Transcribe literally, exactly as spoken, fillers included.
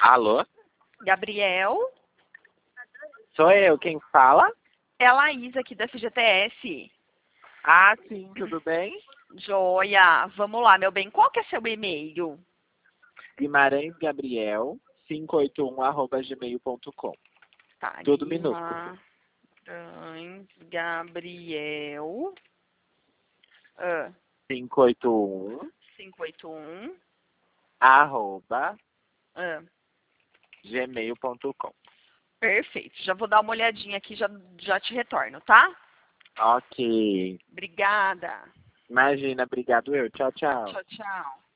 Alô? Gabriel, Sou eu, quem fala? é a Laís aqui da F G T S. Ah, sim, tudo bem? Joia, vamos lá, meu bem. Qual que é seu e-mail? Guimarães Gabriel, quinhentos e oitenta e um, arroba gmail ponto com. Tá, Tudo minúsculo. Guimarães Gabriel ah, quinhentos e oitenta e um, quinhentos e oitenta e um arroba ah, gmail ponto com. perfeito. Já vou dar uma olhadinha aqui, já, já te retorno, tá? Ok. Obrigada. Imagina, obrigado eu. Tchau, tchau. Tchau, tchau.